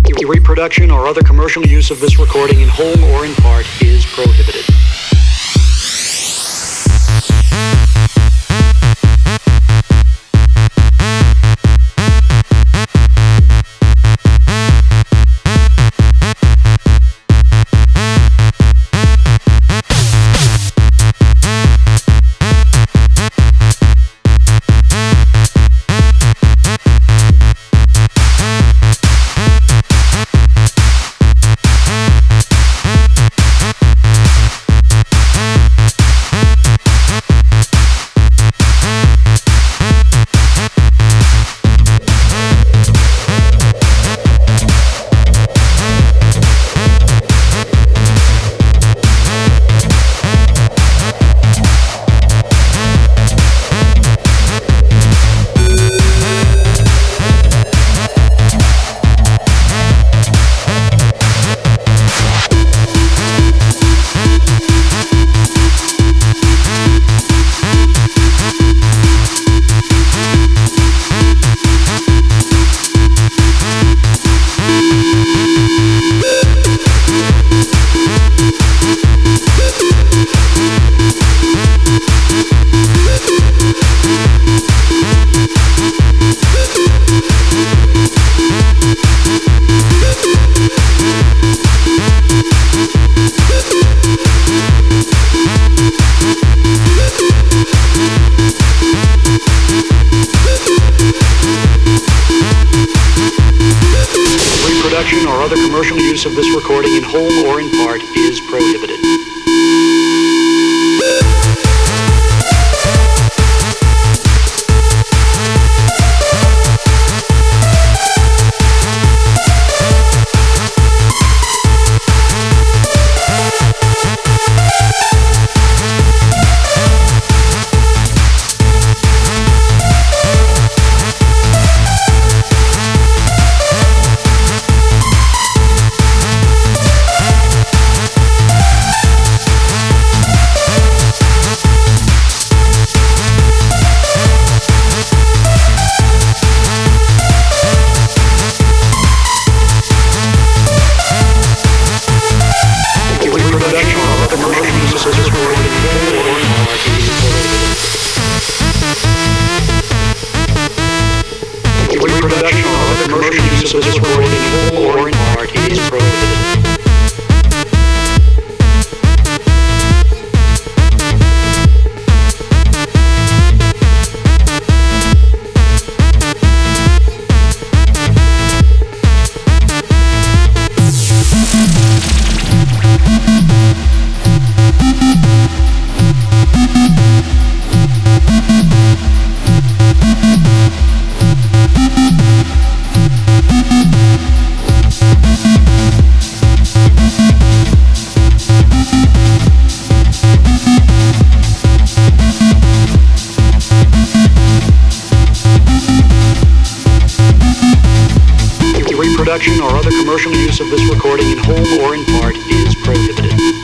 Reproduction or other commercial use of this recording in whole or in part is prohibited. Reproduction or other commercial use of this recording in whole or in part is prohibited. Reproduction or other commercial use of this recording in whole or in part is prohibited. Reproduction or other commercial use of this recording in whole or in part is prohibited.